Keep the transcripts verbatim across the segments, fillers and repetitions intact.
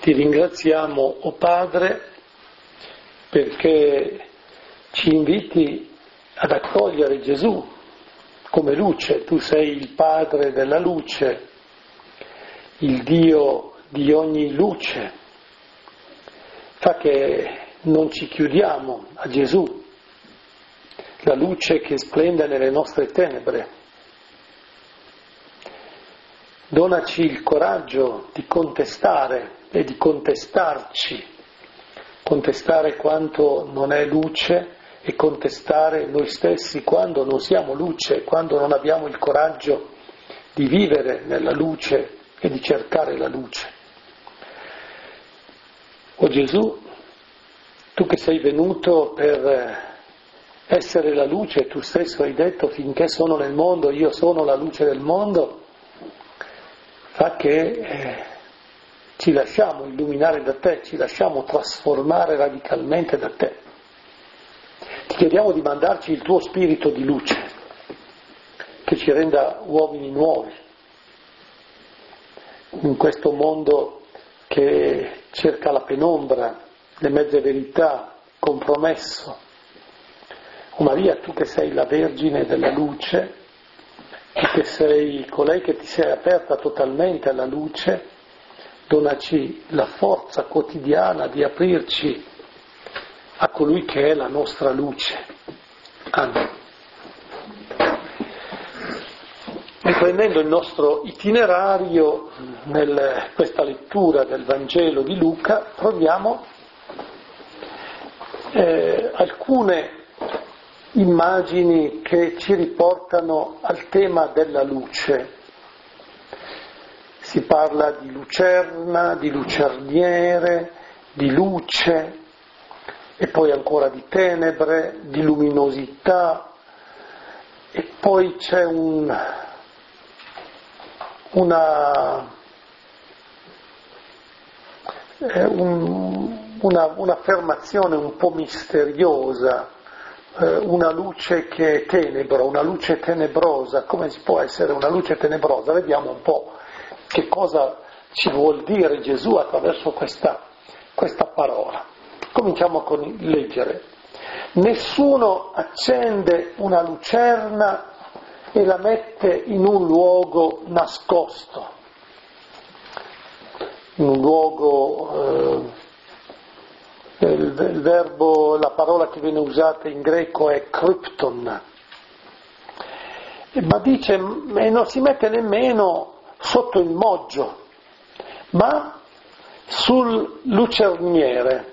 Ti ringraziamo, o oh Padre, perché ci inviti ad accogliere Gesù come luce. Tu sei il Padre della luce, il Dio di ogni luce. Fa che non ci chiudiamo a Gesù, la luce che splende nelle nostre tenebre. Donaci il coraggio di contestare e di contestarci, contestare quanto non è luce e contestare noi stessi quando non siamo luce, quando non abbiamo il coraggio di vivere nella luce e di cercare la luce. O Gesù, tu che sei venuto per essere la luce, tu stesso hai detto: finché sono nel mondo io sono la luce del mondo, fa che eh, ci lasciamo illuminare da te, ci lasciamo trasformare radicalmente da te. Ti chiediamo di mandarci il tuo spirito di luce, che ci renda uomini nuovi in questo mondo che cerca la penombra, le mezze verità, compromesso. O Maria, tu che sei la Vergine della luce, tu che sei colei che ti sei aperta totalmente alla luce, donaci la forza quotidiana di aprirci a colui che è la nostra luce. Amen. Riprendendo il nostro itinerario nel questa lettura del Vangelo di Luca, troviamo eh, alcune immagini che ci riportano al tema della luce. Si parla di lucerna, di lucerniere, di luce, e poi ancora di tenebre, di luminosità, e poi c'è un, una, eh, un, una, un'affermazione un po' misteriosa, eh, una luce che è tenebra, una luce tenebrosa. Come si può essere una luce tenebrosa? Vediamo un po' che cosa ci vuol dire Gesù attraverso questa, questa parola. Cominciamo con il leggere. Nessuno accende una lucerna e la mette in un luogo nascosto, in un luogo, eh, il, il verbo, la parola che viene usata in greco è krypton, ma dice, e non si mette nemmeno sotto il moggio, ma sul lucerniere.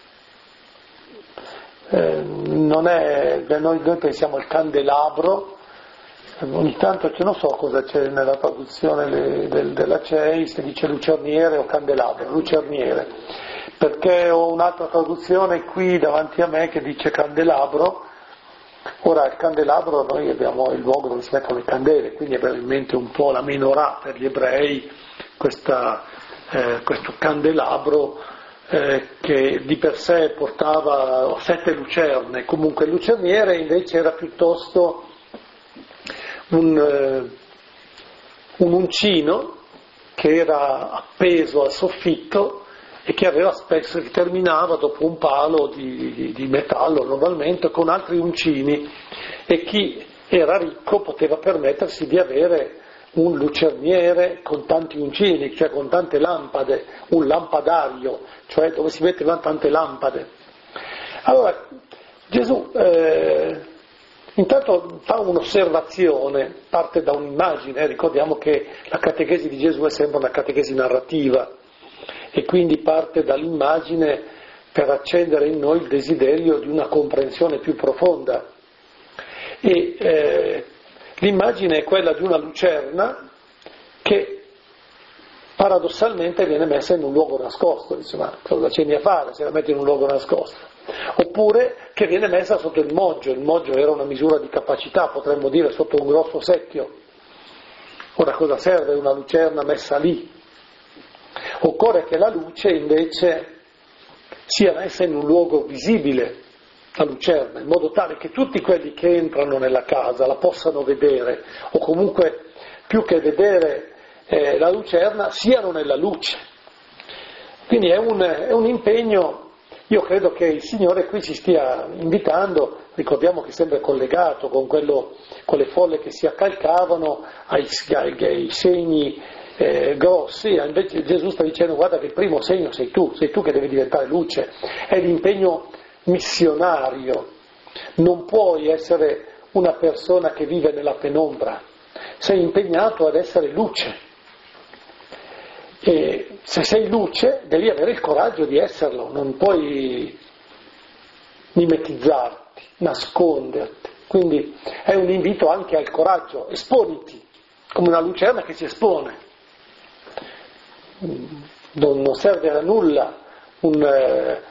Eh, non è, noi, noi pensiamo al candelabro, ogni tanto non so cosa c'è nella traduzione le, del, della C E I, se dice lucerniere o candelabro, lucerniere, perché ho un'altra traduzione qui davanti a me che dice candelabro. Ora il candelabro, noi abbiamo il luogo dove si mettono le candele, quindi è probabilmente un po' la menorah per gli ebrei, questa, eh, questo candelabro eh, che di per sé portava sette lucerne. Comunque il lucerniere invece era piuttosto un, eh, un uncino che era appeso al soffitto e che aveva spesso, che terminava dopo un palo di, di, di metallo normalmente con altri uncini, e chi era ricco poteva permettersi di avere un lucerniere con tanti uncini, cioè con tante lampade, un lampadario, cioè dove si mettevano tante lampade. Allora Gesù eh, intanto fa un'osservazione, parte da un'immagine, ricordiamo che la catechesi di Gesù è sempre una catechesi narrativa, e quindi parte dall'immagine per accendere in noi il desiderio di una comprensione più profonda. E eh, l'immagine è quella di una lucerna che paradossalmente viene messa in un luogo nascosto. Dice, ma cosa c'è a fare se la metti in un luogo nascosto? Oppure che viene messa sotto il moggio. Il moggio era una misura di capacità, potremmo dire sotto un grosso secchio. Ora cosa serve una lucerna messa lì? Occorre che la luce invece sia messa in un luogo visibile, la lucerna, in modo tale che tutti quelli che entrano nella casa la possano vedere, o comunque più che vedere eh, la lucerna siano nella luce. Quindi è un, è un impegno, io credo che il Signore qui ci stia invitando, ricordiamo che è sempre collegato con, quello, con le folle che si accalcavano ai, ai, ai segni eh, grossi, invece Gesù sta dicendo guarda che il primo segno sei tu, sei tu che devi diventare luce, è l'impegno missionario, non puoi essere una persona che vive nella penombra, sei impegnato ad essere luce. E se sei luce devi avere il coraggio di esserlo, non puoi mimetizzarti, nasconderti. Quindi è un invito anche al coraggio, esponiti, come una lucerna che si espone. Non serve a nulla un, eh,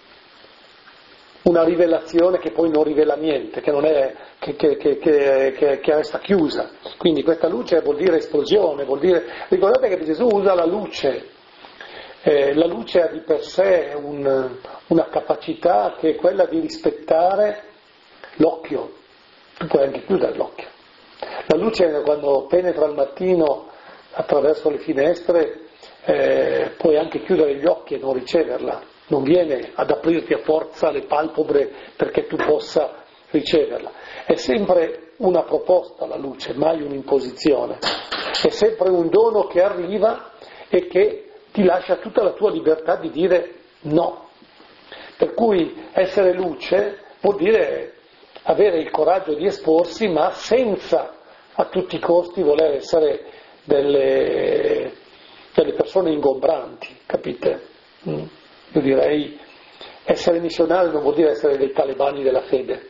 una rivelazione che poi non rivela niente, che, non è, che, che, che, che, che resta chiusa. Quindi questa luce vuol dire esplosione, vuol dire... Ricordate che Gesù usa la luce, eh, la luce ha di per sé un, una capacità che è quella di rispettare l'occhio, tu puoi anche chiudere l'occhio. La luce quando penetra al mattino attraverso le finestre eh, puoi anche chiudere gli occhi e non riceverla. Non viene ad aprirti a forza le palpebre perché tu possa riceverla. È sempre una proposta la luce, mai un'imposizione. È sempre un dono che arriva e che ti lascia tutta la tua libertà di dire no. Per cui essere luce vuol dire avere il coraggio di esporsi, ma senza a tutti i costi voler essere delle, delle persone ingombranti, capite? Mm. Io direi, essere missionario non vuol dire essere dei talebani della fede.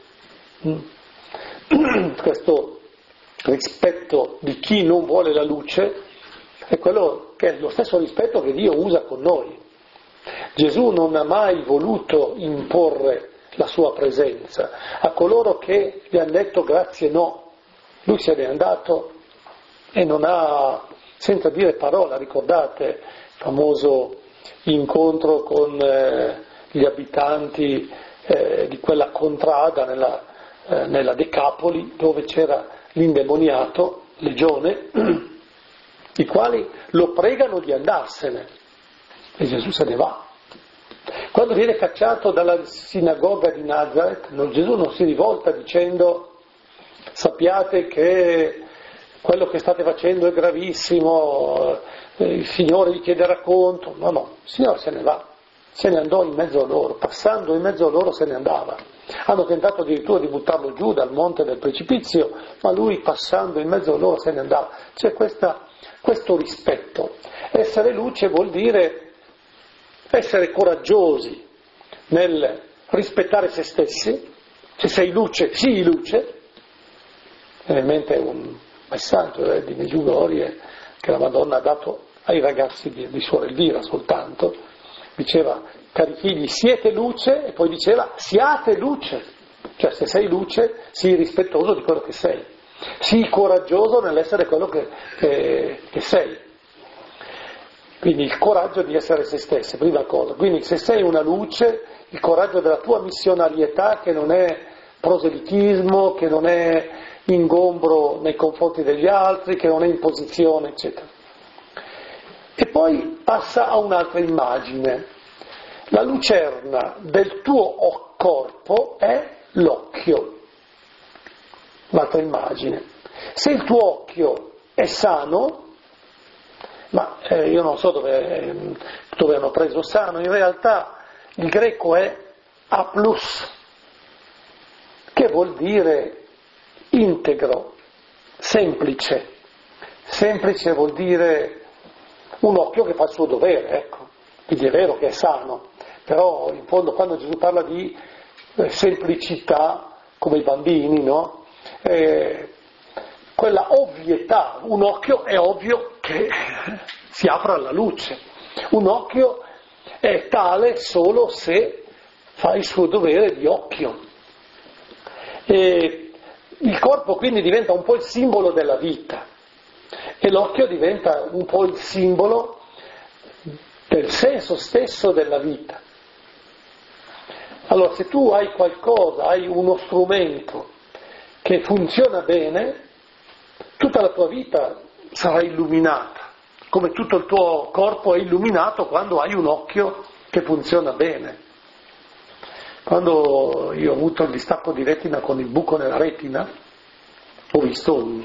Questo rispetto di chi non vuole la luce è quello che è lo stesso rispetto che Dio usa con noi. Gesù non ha mai voluto imporre la sua presenza a coloro che gli hanno detto grazie no. Lui se n'è andato e non ha, senza dire parola, ricordate il famoso incontro con eh, gli abitanti eh, di quella contrada nella, eh, nella Decapoli dove c'era l'indemoniato, Legione, i quali lo pregano di andarsene e Gesù se ne va. Quando viene cacciato dalla sinagoga di Nazareth, no, Gesù non si rivolta dicendo sappiate che quello che state facendo è gravissimo, il Signore vi chiederà conto. No, no, il Signore se ne va, se ne andò in mezzo a loro, passando in mezzo a loro se ne andava. Hanno tentato addirittura di buttarlo giù dal monte del precipizio, ma lui passando in mezzo a loro se ne andava. C'è questa, questo rispetto. Essere luce vuol dire essere coraggiosi nel rispettare se stessi. Se sei luce, sii luce. Viene in mente un messaggio eh, di Medjugorje che la Madonna ha dato ai ragazzi di, di Suor Elvira soltanto, diceva cari figli siete luce e poi diceva siate luce, cioè se sei luce sii rispettoso di quello che sei, sii coraggioso nell'essere quello che, che, che sei, quindi il coraggio di essere se stessi, prima cosa. Quindi se sei una luce, il coraggio della tua missionarietà che non è proselitismo, che non è ingombro nei confronti degli altri, che non è imposizione, eccetera. E poi passa a un'altra immagine. La lucerna del tuo corpo è l'occhio. Un'altra immagine. Se il tuo occhio è sano, ma eh, io non so dove, dove hanno preso sano, in realtà il greco è a plus, che vuol dire integro, semplice. Semplice vuol dire un occhio che fa il suo dovere, ecco. Quindi è vero che è sano, però in fondo quando Gesù parla di eh, semplicità, come i bambini, no? Eh, quella ovvietà, un occhio è ovvio che si apra alla luce, un occhio è tale solo se fa il suo dovere di occhio. E il corpo quindi diventa un po' il simbolo della vita e l'occhio diventa un po' il simbolo del senso stesso della vita. Allora se tu hai qualcosa, hai uno strumento che funziona bene, tutta la tua vita sarà illuminata, come tutto il tuo corpo è illuminato quando hai un occhio che funziona bene. Quando io ho avuto il distacco di retina con il buco nella retina, ho visto un,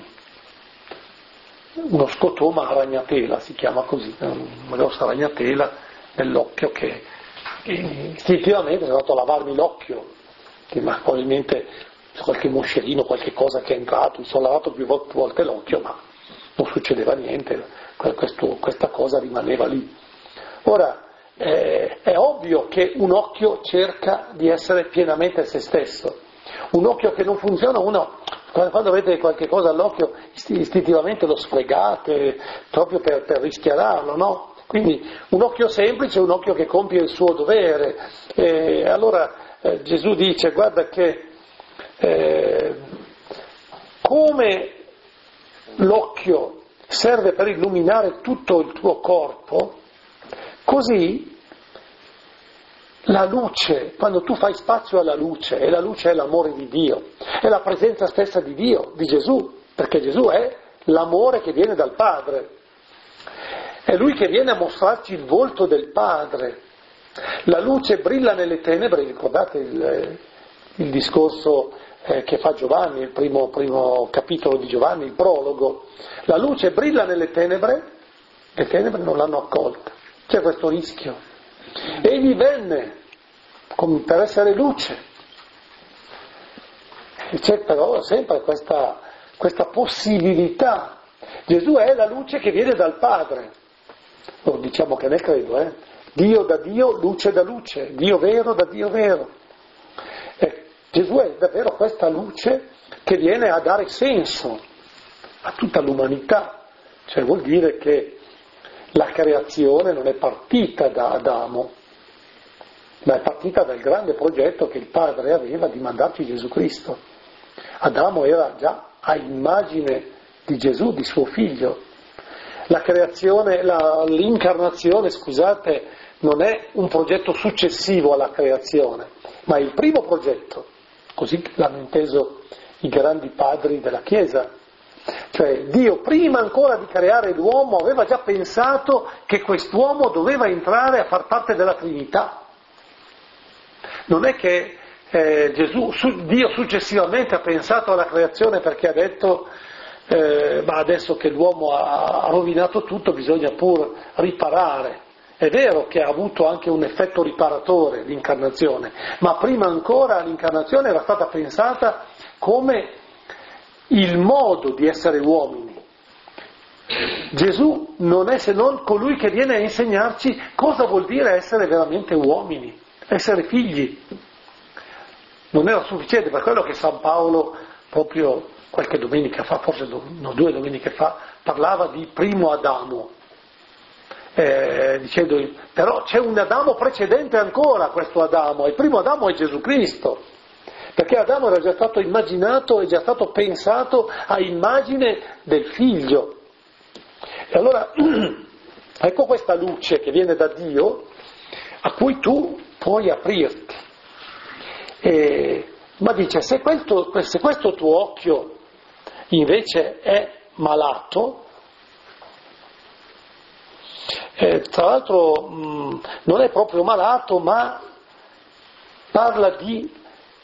uno scotoma a ragnatela, si chiama così, una grossa ragnatela nell'occhio che, che istintivamente sono andato a lavarmi l'occhio, che ma probabilmente qualche moscerino, qualche cosa che è entrato, mi sono lavato più volte, volte l'occhio, ma non succedeva niente, questo, questa cosa rimaneva lì. Ora, eh, è ovvio che un occhio cerca di essere pienamente se stesso. Un occhio che non funziona, uno quando avete qualche cosa all'occhio istintivamente lo sfregate proprio per, per rischiararlo, no? Quindi un occhio semplice è un occhio che compie il suo dovere. E allora eh, Gesù dice, guarda che eh, come l'occhio serve per illuminare tutto il tuo corpo, così la luce, quando tu fai spazio alla luce, e la luce è l'amore di Dio, è la presenza stessa di Dio, di Gesù, perché Gesù è l'amore che viene dal Padre, è Lui che viene a mostrarci il volto del Padre. La luce brilla nelle tenebre, ricordate il, il discorso eh, che fa Giovanni, il primo, primo capitolo di Giovanni, il prologo, la luce brilla nelle tenebre, le tenebre non l'hanno accolta, c'è questo rischio. Egli venne per essere luce, e c'è però sempre questa, questa possibilità. Gesù è la luce che viene dal Padre, lo diciamo che ne credo, eh? Dio da Dio, luce da luce, Dio vero da Dio vero. E Gesù è davvero questa luce che viene a dare senso a tutta l'umanità, cioè vuol dire che la creazione non è partita da Adamo, ma è partita dal grande progetto che il Padre aveva di mandarci Gesù Cristo. Adamo era già a immagine di Gesù, di suo figlio. La creazione, la, l'incarnazione, scusate, non è un progetto successivo alla creazione, ma è il primo progetto, così l'hanno inteso i grandi padri della Chiesa. Cioè Dio prima ancora di creare l'uomo aveva già pensato che quest'uomo doveva entrare a far parte della Trinità. Non è che eh, Gesù, su, Dio successivamente ha pensato alla creazione perché ha detto eh, ma adesso che l'uomo ha, ha rovinato tutto bisogna pur riparare. È vero che ha avuto anche un effetto riparatore l'incarnazione, ma prima ancora l'incarnazione era stata pensata come il modo di essere uomini. Gesù non è se non colui che viene a insegnarci cosa vuol dire essere veramente uomini, essere figli. Non era sufficiente, per quello che San Paolo proprio qualche domenica fa, forse no, due domeniche fa, parlava di primo Adamo, eh, dicendo però c'è un Adamo precedente ancora a questo Adamo, il primo Adamo è Gesù Cristo. Perché Adamo era già stato immaginato e già stato pensato a immagine del figlio. E allora ecco questa luce che viene da Dio a cui tu puoi aprirti. E, ma dice, se questo, se questo tuo occhio invece è malato, eh, tra l'altro mh, non è proprio malato, ma parla di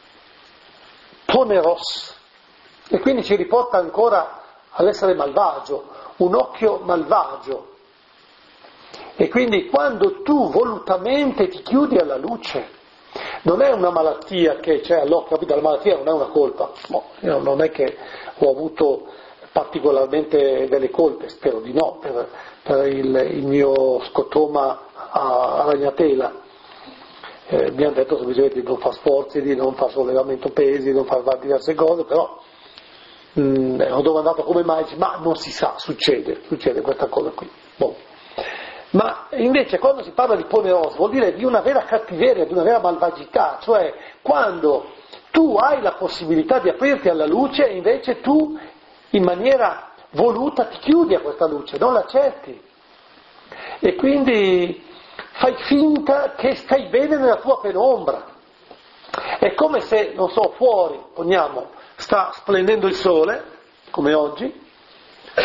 poneros, e quindi ci riporta ancora all'essere malvagio, un occhio malvagio. E quindi quando tu volutamente ti chiudi alla luce, non è una malattia che c'è all'occhio, capito? La malattia non è una colpa, no, io non è che ho avuto particolarmente delle colpe, spero di no, per, per il, il mio scotoma a, a ragnatela. Eh, mi hanno detto semplicemente di non fare sforzi, di non fare sollevamento pesi, di non fare diverse cose, però mh, ho domandato come mai, ma non si sa, succede, succede questa cosa qui. Boh. Ma invece quando si parla di poneros vuol dire di una vera cattiveria, di una vera malvagità, cioè quando tu hai la possibilità di aprirti alla luce e invece tu in maniera voluta ti chiudi a questa luce, non l'accetti. E quindi fai finta che stai bene nella tua penombra. È come se, non so, fuori, poniamo, sta splendendo il sole, come oggi,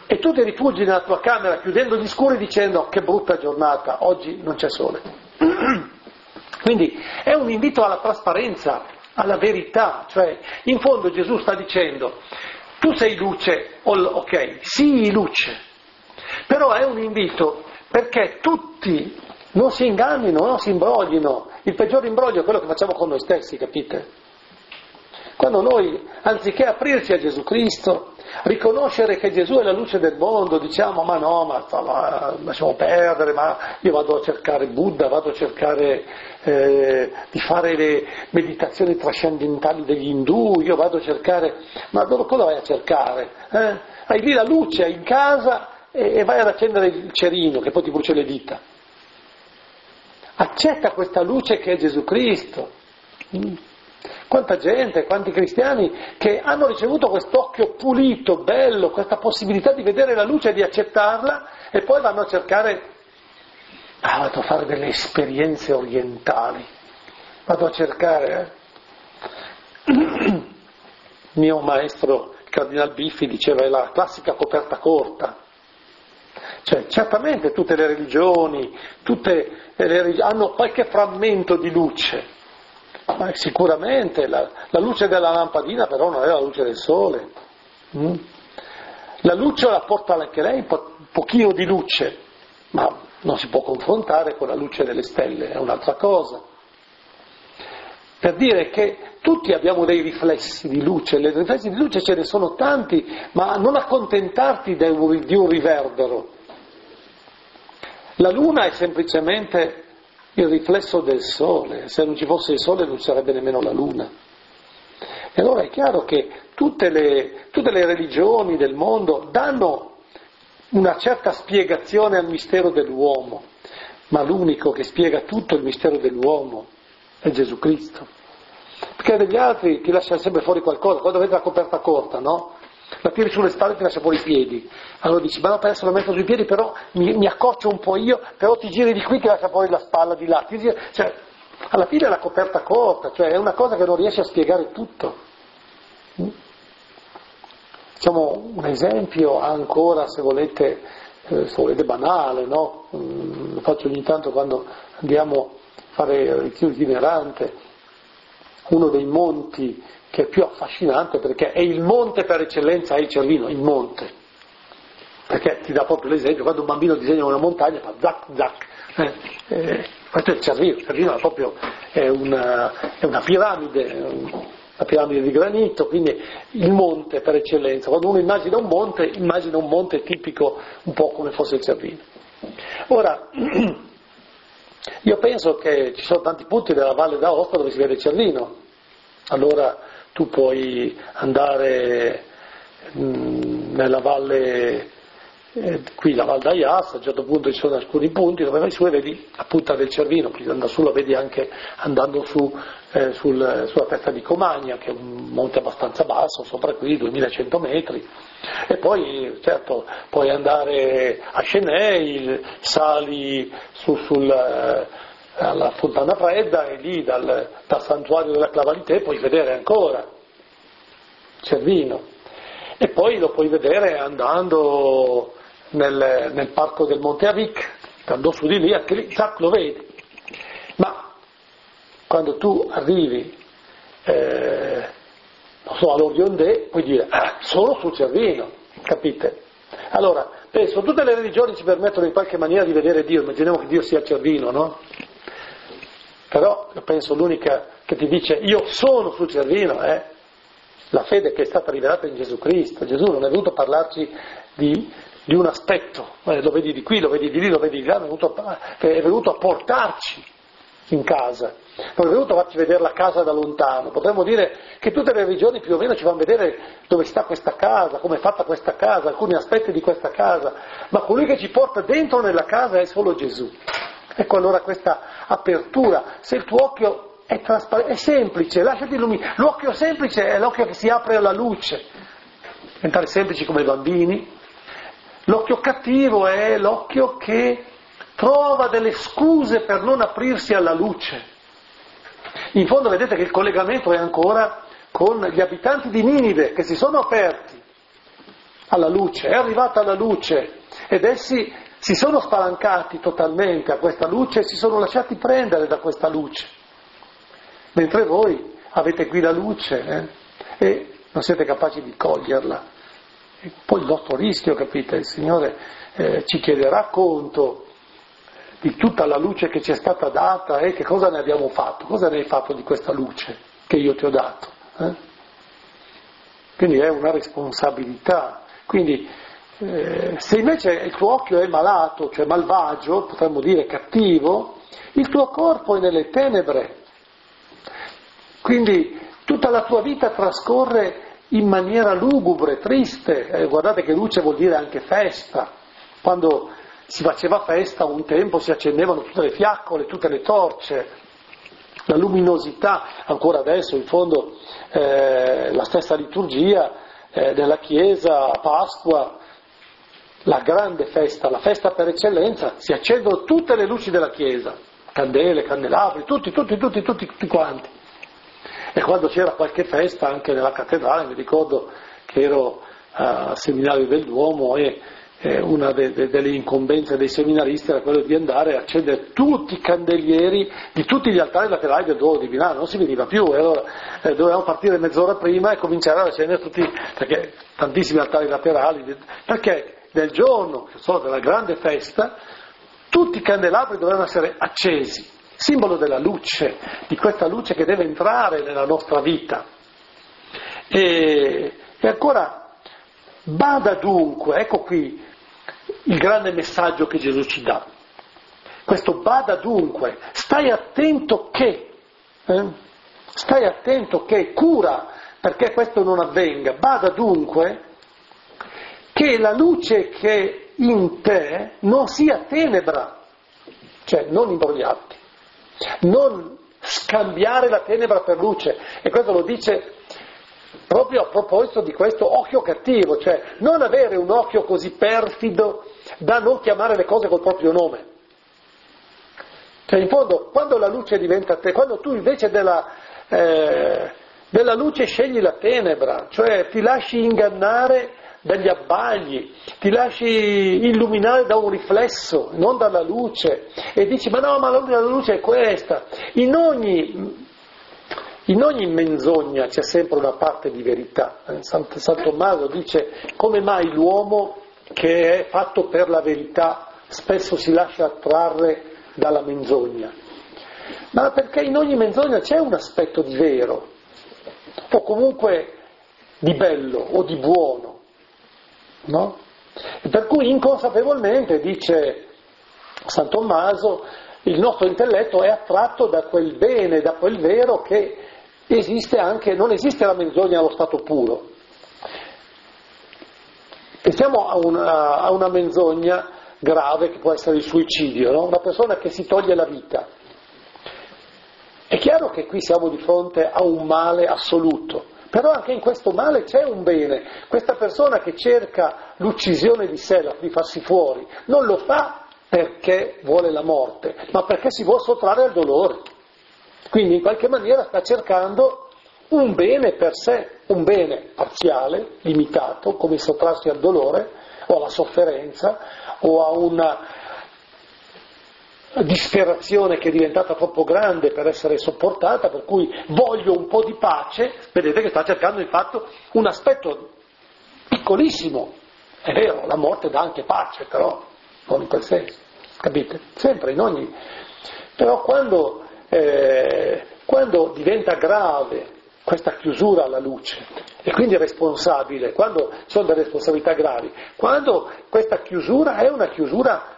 e tu ti rifugi nella tua camera chiudendo gli scuri dicendo che brutta giornata, oggi non c'è sole. Quindi è un invito alla trasparenza, alla verità, cioè in fondo Gesù sta dicendo tu sei luce, ok, sii luce, però è un invito perché tutti non si ingannino, non si imbroglino. Il peggior imbroglio è quello che facciamo con noi stessi, capite? Quando noi, anziché aprirci a Gesù Cristo, riconoscere che Gesù è la luce del mondo, diciamo ma no, ma, ma lasciamo perdere, ma io vado a cercare Buddha, vado a cercare eh, di fare le meditazioni trascendentali degli indù, io vado a cercare, ma dove, cosa vai a cercare? Eh? Hai lì la luce in casa e, e vai ad accendere il cerino che poi ti brucia le dita. Accetta questa luce che è Gesù Cristo. Mm. Quanta gente, quanti cristiani che hanno ricevuto quest'occhio pulito, bello, questa possibilità di vedere la luce e di accettarla e poi vanno a cercare, ah, vado a fare delle esperienze orientali, vado a cercare. Eh? Il mio maestro, il Cardinal Biffi, diceva è la classica coperta corta. Cioè, certamente tutte le religioni, tutte le religioni hanno qualche frammento di luce, ma sicuramente la, la luce della lampadina però non è la luce del sole. Mm? La luce la porta anche lei, un po- pochino di luce, ma non si può confrontare con la luce delle stelle, è un'altra cosa. Per dire che tutti abbiamo dei riflessi di luce, le riflessi di luce ce ne sono tanti, ma non accontentarti di un, di un riverbero. La luna è semplicemente il riflesso del sole, se non ci fosse il sole non ci sarebbe nemmeno la luna. E allora è chiaro che tutte le, tutte le religioni del mondo danno una certa spiegazione al mistero dell'uomo, ma l'unico che spiega tutto il mistero dell'uomo è Gesù Cristo. Perché degli altri ti lascia sempre fuori qualcosa, quando vedi la coperta corta, no? La tiri sulle spalle e ti lascia fuori i piedi. Allora dici, ma no, adesso la metto sui piedi, però mi, mi accorcio un po' io, però ti giri di qui e ti lascia fuori la spalla di là. Ti giri, cioè, alla fine è la coperta corta, cioè è una cosa che non riesce a spiegare tutto. Diciamo un esempio ancora, se volete, eh, se volete banale, no? Mm, lo faccio ogni tanto quando andiamo a fare il ritiro itinerante. Uno dei monti che è più affascinante perché è il monte per eccellenza, è il Cervino, il monte. Perché ti dà proprio l'esempio, quando un bambino disegna una montagna fa zac zac, eh, eh, questo è il Cervino, il Cervino è proprio è una, è una piramide, una piramide di granito, quindi il monte per eccellenza. Quando uno immagina un monte, immagina un monte tipico un po' come fosse il Cervino. Ora, io penso che ci sono tanti punti della Valle d'Aosta dove si vede il Cervino, allora tu puoi andare mh, nella valle, eh, qui la Val d'Aias, a un certo punto ci sono alcuni punti dove vai su e vedi la punta del Cervino, poi andando su lo vedi anche andando su eh, sul, sulla testa di Comagna, che è un monte abbastanza basso, sopra qui duemilacento metri, e poi certo puoi andare a Cheney, sali su, sul... Eh, alla Fontana Fredda e lì dal, dal santuario della Clavalité puoi vedere ancora Cervino e poi lo puoi vedere andando nel, nel parco del Monte Avic, andando su di lì, anche lì zac, lo vedi, ma quando tu arrivi eh, non so, all'Oriondè puoi dire ah, sono sul Cervino, capite? Allora penso tutte le religioni ci permettono in qualche maniera di vedere Dio, immaginiamo che Dio sia a Cervino, no? Però io penso l'unica che ti dice io sono sul Cervino è la fede che è stata rivelata in Gesù Cristo. Gesù non è venuto a parlarci di, di un aspetto, eh, lo vedi di qui, lo vedi di lì, lo vedi di là, è venuto a, è venuto a portarci in casa, non è venuto a farci vedere la casa da lontano. Potremmo dire che tutte le religioni più o meno ci fanno vedere dove sta questa casa, come è fatta questa casa, alcuni aspetti di questa casa, ma colui che ci porta dentro nella casa è solo Gesù. Ecco allora questa apertura, se il tuo occhio è trasparente, è semplice, lasciati illuminare, l'occhio semplice è l'occhio che si apre alla luce, diventare semplici come i bambini, l'occhio cattivo è l'occhio che trova delle scuse per non aprirsi alla luce. In fondo vedete che il collegamento è ancora con gli abitanti di Ninive che si sono aperti alla luce, è arrivata la luce ed essi si sono spalancati totalmente a questa luce e si sono lasciati prendere da questa luce, mentre voi avete qui la luce eh, e non siete capaci di coglierla. E poi il nostro rischio, capite, il Signore eh, ci chiederà conto di tutta la luce che ci è stata data e che cosa ne abbiamo fatto, cosa ne hai fatto di questa luce che io ti ho dato. Eh? Quindi è una responsabilità. Quindi eh, se invece il tuo occhio è malato, cioè malvagio, potremmo dire cattivo, il tuo corpo è nelle tenebre. Quindi tutta la tua vita trascorre in maniera lugubre, triste. Eh, guardate che luce vuol dire anche festa. Quando si faceva festa un tempo si accendevano tutte le fiaccole, tutte le torce, la luminosità, ancora adesso in fondo eh, la stessa liturgia eh, della Chiesa a Pasqua, la grande festa, la festa per eccellenza, si accendono tutte le luci della Chiesa, candele, candelabri, tutti, tutti, tutti, tutti, tutti quanti. E quando c'era qualche festa anche nella cattedrale, mi ricordo che ero al seminario del Duomo e eh, una de, de, delle incombenze dei seminaristi era quello di andare a accendere tutti i candelieri di tutti gli altari laterali del Duomo di Milano, non si veniva più, e allora eh, dovevamo partire mezz'ora prima e cominciare ad accendere tutti, perché tantissimi altari laterali, perché nel giorno solo della grande festa tutti i candelabri dovevano essere accesi, simbolo della luce, di questa luce che deve entrare nella nostra vita. E, e ancora, bada dunque, ecco qui il grande messaggio che Gesù ci dà. Questo bada dunque, stai attento che, eh? stai attento che, cura perché questo non avvenga, bada dunque che la luce che in te non sia tenebra, cioè non imbrogliarti, non scambiare la tenebra per luce, e questo lo dice proprio a proposito di questo occhio cattivo, cioè non avere un occhio così perfido da non chiamare le cose col proprio nome. Cioè in fondo quando la luce diventa te, quando tu invece della, eh, della luce scegli la tenebra, cioè ti lasci ingannare dagli abbagli, ti lasci illuminare da un riflesso, non dalla luce, e dici ma no, ma la luce è questa. In ogni, in ogni menzogna c'è sempre una parte di verità. San, San Tommaso dice come mai l'uomo che è fatto per la verità spesso si lascia attrarre dalla menzogna, ma perché in ogni menzogna c'è un aspetto di vero, o comunque di bello o di buono. No? E per cui inconsapevolmente, dice San Tommaso, il nostro intelletto è attratto da quel bene, da quel vero che esiste anche, non esiste la menzogna allo stato puro. Pensiamo a una, a una menzogna grave che può essere il suicidio, no? Una persona che si toglie la vita. È chiaro che qui siamo di fronte a un male assoluto. Però anche in questo male c'è un bene. Questa persona che cerca l'uccisione di sé, di farsi fuori, non lo fa perché vuole la morte, ma perché si vuole sottrarre al dolore. Quindi in qualche maniera sta cercando un bene per sé, un bene parziale, limitato, come sottrarsi al dolore o alla sofferenza o a una disperazione che è diventata troppo grande per essere sopportata, per cui voglio un po' di pace. Vedete che sta cercando infatti un aspetto piccolissimo, è vero, la morte dà anche pace, però non in quel senso, capite? Sempre in ogni. Però quando, eh, quando diventa grave questa chiusura alla luce e quindi responsabile, quando sono delle responsabilità gravi, quando questa chiusura è una chiusura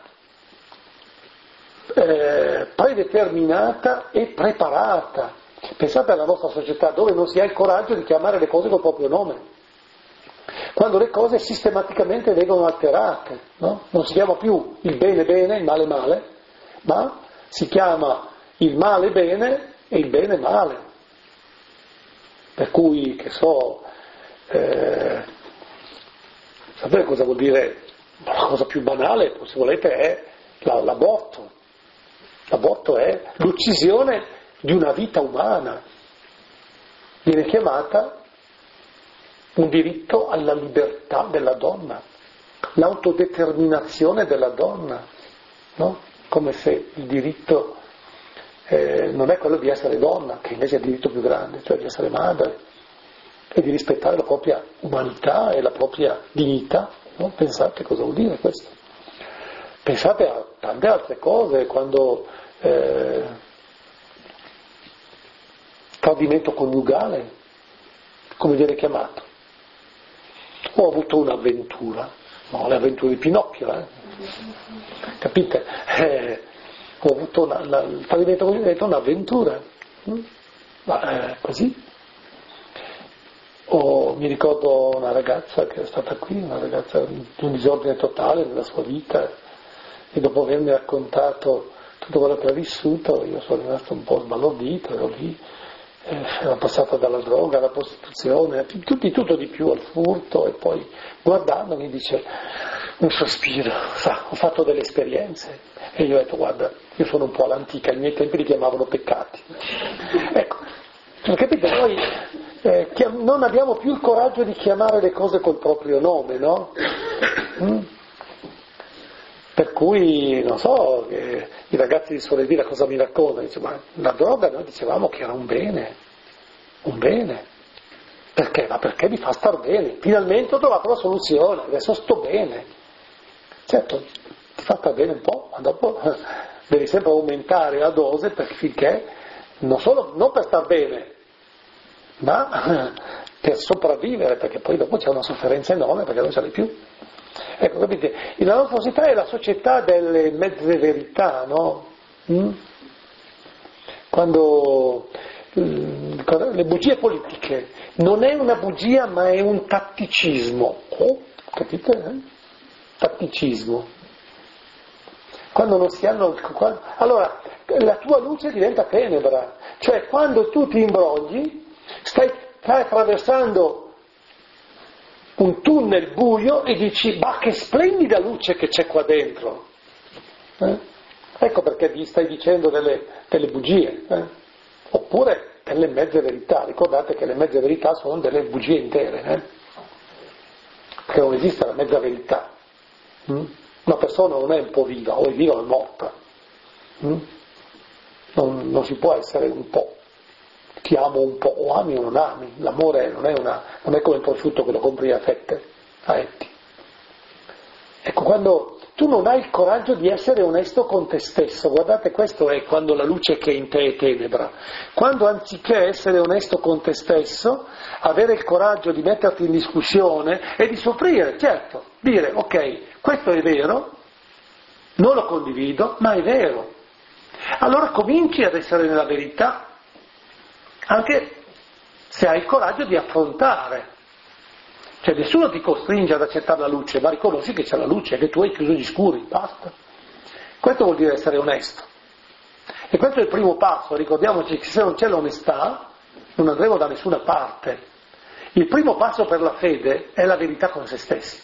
Eh, predeterminata e preparata. Pensate alla nostra società dove non si ha il coraggio di chiamare le cose col proprio nome, quando le cose sistematicamente vengono alterate, no? Non si chiama più il bene bene, il male male, ma si chiama il male bene e il bene male. Per cui, che so, eh, sapete cosa vuol dire? La cosa più banale, se volete, è l'aborto. L'aborto è l'uccisione di una vita umana, viene chiamata un diritto alla libertà della donna, l'autodeterminazione della donna, no? Come se il diritto eh, non è quello di essere donna, che invece è il diritto più grande, cioè di essere madre e di rispettare la propria umanità e la propria dignità, no? Pensate cosa vuol dire questo. Pensate a tante altre cose, quando eh, tradimento coniugale, come viene chiamato. Ho avuto un'avventura, no, le avventure di Pinocchio, eh? Capite? Eh, ho avuto una, la, il tradimento coniugale è un'avventura, hm? Ma eh, così. O mi ricordo una ragazza che è stata qui, una ragazza di un disordine totale nella sua vita, e dopo avermi raccontato tutto quello che ha vissuto, io sono rimasto un po' sbalordito, ero lì, eh, ero passata dalla droga alla prostituzione, di tutto di più, al furto, e poi guardando mi dice un sospiro, sa, ho fatto delle esperienze, e io ho detto guarda, io sono un po' all'antica, ai miei tempi li chiamavano peccati. Ecco, capite, noi eh, non abbiamo più il coraggio di chiamare le cose col proprio nome, no? Mm? Per cui, non so, eh, i ragazzi di Soledina cosa mi raccontano? Dice, ma la droga noi dicevamo che era un bene, un bene. Perché? Ma perché mi fa star bene? Finalmente ho trovato la soluzione, adesso sto bene. Certo, ti fa star bene un po', ma dopo eh, devi sempre aumentare la dose perché, non solo, non per star bene, ma eh, per sopravvivere, perché poi dopo c'è una sofferenza enorme perché non ce l'hai più. Ecco, capite? La nostra società è la società delle mezze verità, no? Mm? Quando mm, le bugie politiche non è una bugia ma è un tatticismo, oh, capite? Eh? Tatticismo. Quando non si hanno, quando, allora la tua luce diventa tenebra, cioè quando tu ti imbrogli stai, stai attraversando un tunnel buio e dici, ma che splendida luce che c'è qua dentro. Eh? Ecco perché ti stai dicendo delle, delle bugie, eh? Oppure delle mezze verità. Ricordate che le mezze verità sono delle bugie intere, eh? Perché non esiste la mezza verità. Mm? Una persona non è un po' viva, o è viva o è morta. Mm? Non, non si può essere un po'. Ti amo un po', o ami o non ami, l'amore non è, una, non è come il prosciutto che lo compri a fette, a etti. Ecco, quando tu non hai il coraggio di essere onesto con te stesso, guardate, questo è quando la luce che è in te è tenebra, quando anziché essere onesto con te stesso, avere il coraggio di metterti in discussione e di soffrire, certo, dire ok, questo è vero, non lo condivido, ma è vero. Allora cominci ad essere nella verità, anche se hai il coraggio di affrontare, cioè nessuno ti costringe ad accettare la luce, ma riconosci che c'è la luce, che tu hai chiuso gli scuri, basta. Questo vuol dire essere onesto, e questo è il primo passo. Ricordiamoci che se non c'è l'onestà non andremo da nessuna parte. Il primo passo per la fede è la verità con se stessi.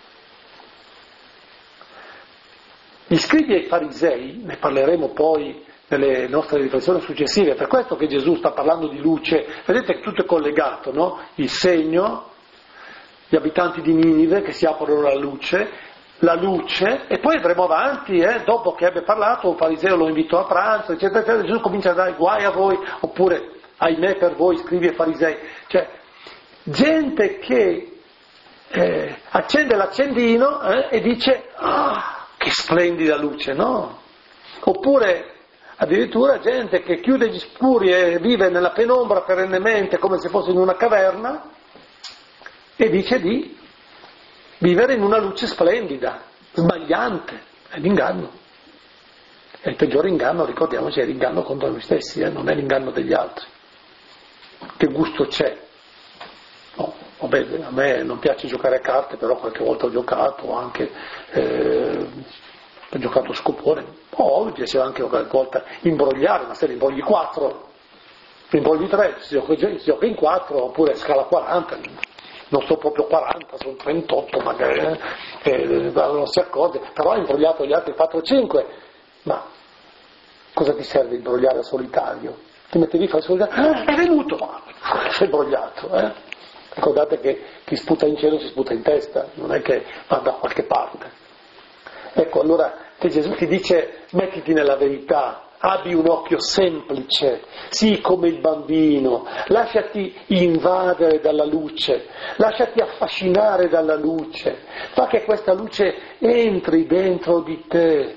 Gli scribi e i farisei, ne parleremo poi nelle nostre riflessioni successive, è per questo che Gesù sta parlando di luce, vedete che tutto è collegato, no? Il segno, gli abitanti di Ninive che si aprono alla luce, la luce, e poi andremo avanti, eh? Dopo che ebbe parlato, un fariseo lo invitò a pranzo, eccetera, eccetera, Gesù comincia a dare guai a voi, oppure ahimè per voi scribi e farisei, cioè gente che eh, accende l'accendino eh, e dice ah, che splendida luce, no? Oppure addirittura gente che chiude gli scuri e vive nella penombra perennemente come se fosse in una caverna e dice di vivere in una luce splendida, sbagliante, è l'inganno. E il peggiore inganno, ricordiamoci, è l'inganno contro noi stessi, eh? Non è l'inganno degli altri. Che gusto c'è? No, vabbè, a me non piace giocare a carte, però qualche volta ho giocato, anche eh, ho giocato a scopone. Oh, mi piaceva anche qualche volta imbrogliare, ma se ne imbrogli quattro, ne imbrogli tre, si gioca, si gioca in quattro, oppure scala quaranta, non so proprio quaranta, sono trentotto magari, eh, eh, non si accorge, però ha imbrogliato gli altri quattro o cinque, ma cosa ti serve imbrogliare a solitario? Ti mettevi a fare solitario, ah, è venuto, sei imbrogliato, eh? Ricordate che chi sputa in cielo si sputa in testa, non è che va da qualche parte. Ecco, allora che Gesù ti dice mettiti nella verità, abbi un occhio semplice, sii come il bambino, lasciati invadere dalla luce, lasciati affascinare dalla luce, fa che questa luce entri dentro di te.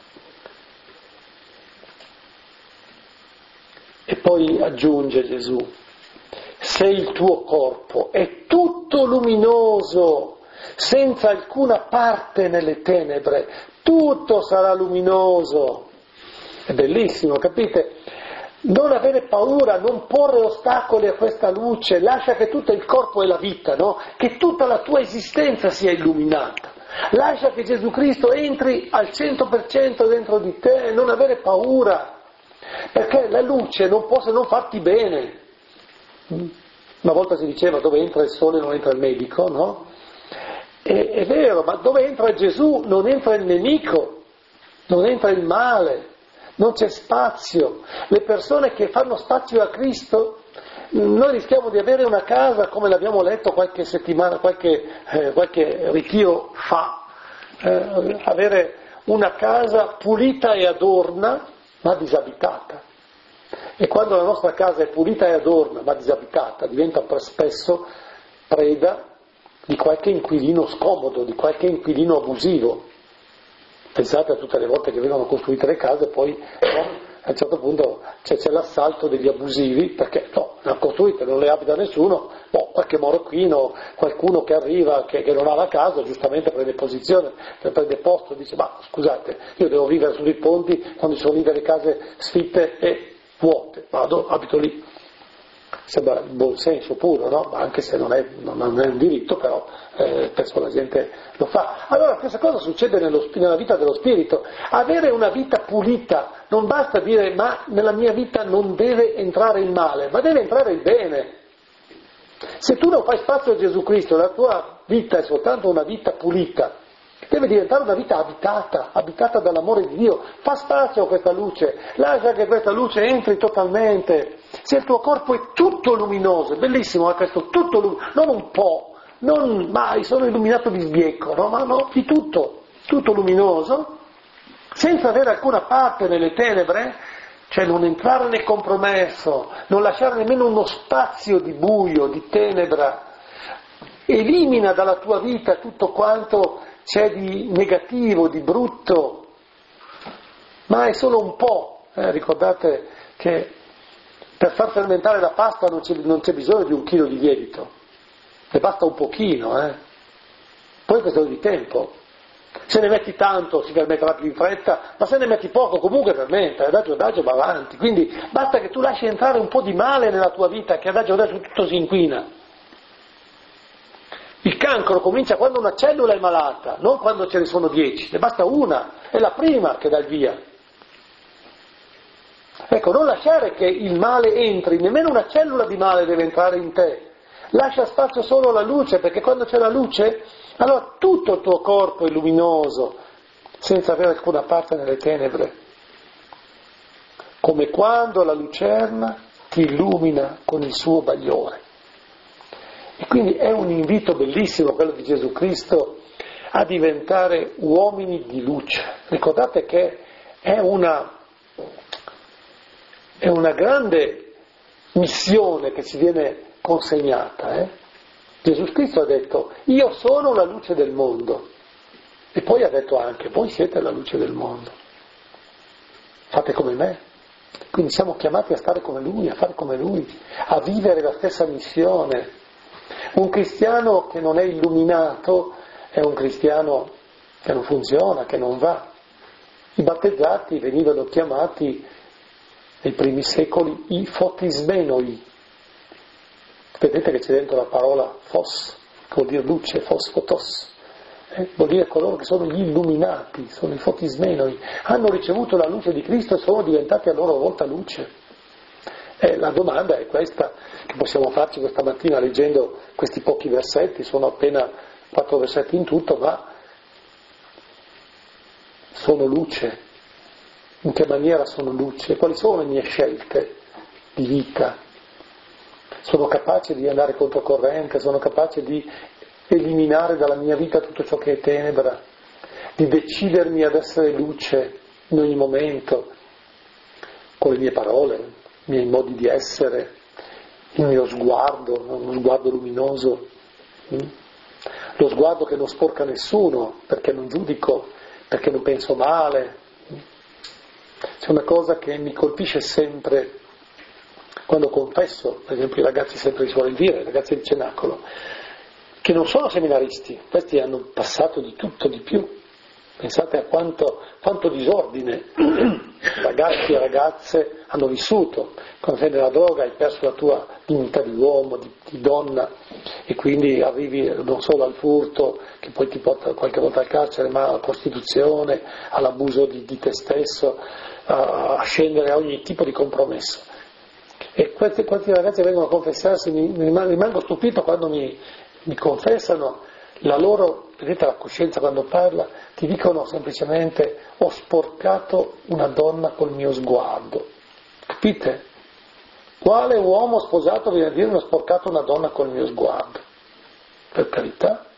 E poi aggiunge Gesù, se il tuo corpo è tutto luminoso, senza alcuna parte nelle tenebre, tutto sarà luminoso. È bellissimo, capite? Non avere paura, non porre ostacoli a questa luce, lascia che tutto il corpo e la vita, no? Che tutta la tua esistenza sia illuminata. Lascia che Gesù Cristo entri al cento per cento dentro di te e non avere paura. Perché la luce non può se non farti bene. Una volta si diceva dove entra il sole non entra il medico, no? E, è vero, ma dove entra Gesù non entra il nemico, non entra il male, non c'è spazio. Le persone che fanno spazio a Cristo, noi rischiamo di avere una casa, come l'abbiamo letto qualche settimana, qualche, eh, qualche ritiro fa, eh, avere una casa pulita e adorna, ma disabitata. E quando la nostra casa è pulita e adorna, ma disabitata, diventa spesso preda di qualche inquilino scomodo, di qualche inquilino abusivo. Pensate a tutte le volte che vengono costruite le case, poi no, a un certo punto c'è, c'è l'assalto degli abusivi, perché no, le hanno costruite, non le abita nessuno, boh, qualche marocchino, qualcuno che arriva, che, che non ha la casa, giustamente prende posizione, prende posto, dice, ma scusate, io devo vivere sui ponti quando ci sono lì delle case sfitte e vuote, vado, abito lì. Sembra il buon senso puro, no? Anche se non è, non è un diritto, però eh, penso la gente lo fa. Allora questa cosa succede nello, nella vita dello spirito. Avere una vita pulita non basta dire ma nella mia vita non deve entrare il male, ma deve entrare il bene. Se tu non fai spazio a Gesù Cristo, la tua vita è soltanto una vita pulita, deve diventare una vita abitata, abitata dall'amore di Dio. Fa spazio a questa luce, lascia che questa luce entri totalmente. Se il tuo corpo è tutto luminoso, è bellissimo, è questo tutto luminoso, non un po', non mai sono illuminato di sbiecco, no? Ma no, di tutto, tutto luminoso, senza avere alcuna parte nelle tenebre, cioè non entrare nel compromesso, non lasciare nemmeno uno spazio di buio, di tenebra. Elimina dalla tua vita tutto quanto c'è di negativo, di brutto, ma è solo un po'. Eh, ricordate che per far fermentare la pasta non c'è, non c'è bisogno di un chilo di lievito, ne basta un pochino, eh. Poi è questione di tempo. Se ne metti tanto si fermenterà più in fretta, ma se ne metti poco comunque fermenta, adagio adagio va avanti. Quindi basta che tu lasci entrare un po' di male nella tua vita, che adagio adagio tutto si inquina. Il cancro comincia quando una cellula è malata, non quando ce ne sono dieci, ne basta una, è la prima che dà il via. Ecco, non lasciare che il male entri, nemmeno una cellula di male deve entrare in te. Lascia spazio solo alla luce, perché quando c'è la luce, allora tutto il tuo corpo è luminoso, senza avere alcuna parte nelle tenebre. Come quando la lucerna ti illumina con il suo bagliore. E quindi è un invito bellissimo quello di Gesù Cristo a diventare uomini di luce. Ricordate che è una, è una grande missione che ci viene consegnata. Eh? Gesù Cristo ha detto, io sono la luce del mondo. E poi ha detto anche, voi siete la luce del mondo. Fate come me. Quindi siamo chiamati a stare come Lui, a fare come Lui, a vivere la stessa missione. Un cristiano che non è illuminato è un cristiano che non funziona, che non va. I battezzati venivano chiamati nei primi secoli i fotismenoi. Vedete che c'è dentro la parola fos, che vuol dire luce, fos, fotos. Eh? Vuol dire coloro che sono gli illuminati, sono i fotismenoi. Hanno ricevuto la luce di Cristo e sono diventati a loro volta luce. Eh, la domanda è questa che possiamo farci questa mattina leggendo questi pochi versetti, sono appena quattro versetti in tutto, ma sono luce. In che maniera sono luce? Quali sono le mie scelte di vita? sono capace di andare controcorrente, sono capace di eliminare dalla mia vita tutto ciò che è tenebra, di decidermi ad essere luce in ogni momento, con le mie parole, i miei modi di essere, il mio sguardo, uno sguardo luminoso, lo sguardo che non sporca nessuno, perché non giudico, perché non penso male. C'è una cosa che mi colpisce sempre quando confesso, per esempio i ragazzi sempre di suole dire, i ragazzi del Cenacolo, che non sono seminaristi, questi hanno passato di tutto, di più. Pensate a quanto, quanto disordine ragazzi e ragazze hanno vissuto. Quando sei nella droga hai perso la tua dignità di uomo, di, di donna, e quindi arrivi non solo al furto, che poi ti porta qualche volta al carcere, ma alla prostituzione, all'abuso di, di te stesso, a, a scendere a ogni tipo di compromesso. E questi, questi ragazzi vengono a confessarsi, mi, mi rimango stupito quando mi, mi confessano. La loro, vedete la coscienza quando parla, ti dicono semplicemente: ho sporcato una donna col mio sguardo. Capite? Quale uomo sposato viene a dire: ho sporcato una donna col mio sguardo? Per carità.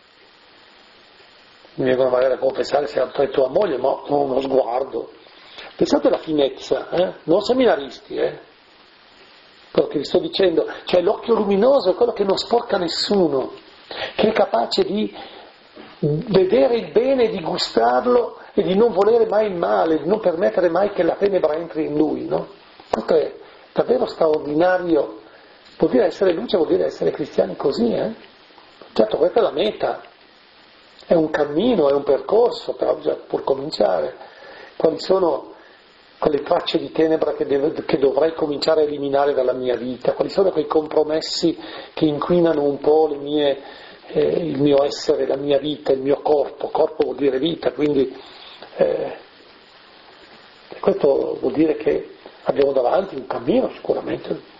Mi vengono magari a confessare se è tua moglie, ma con uno sguardo. Pensate alla finezza, eh? Non seminaristi, eh? Quello che vi sto dicendo, cioè l'occhio luminoso è quello che non sporca nessuno, che è capace di vedere il bene, di gustarlo e di non volere mai il male, di non permettere mai che la tenebra entri in lui, no? Questo è davvero straordinario. Vuol dire essere luce, vuol dire essere cristiani così, eh? Certo, questa è la meta, è un cammino, è un percorso, però bisogna pur cominciare. Quali sono quelle tracce di tenebra che, deve, che dovrei cominciare a eliminare dalla mia vita? Quali sono quei compromessi che inquinano un po' le mie, eh, il mio essere, la mia vita, il mio corpo? Corpo vuol dire vita, quindi eh, questo vuol dire che abbiamo davanti un cammino sicuramente.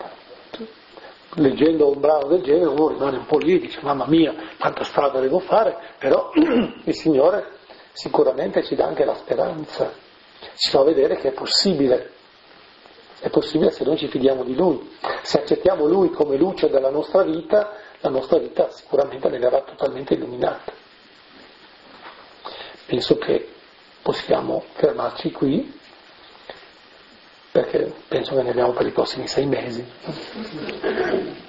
Leggendo un brano del genere uno rimane un po' lì e dice: mamma mia, quanta strada devo fare, però il Signore sicuramente ci dà anche la speranza, ci fa vedere che è possibile, è possibile se noi ci fidiamo di Lui, se accettiamo Lui come luce della nostra vita, la nostra vita sicuramente ne verrà totalmente illuminata. Penso che possiamo fermarci qui, perché penso che ne abbiamo per i prossimi sei mesi.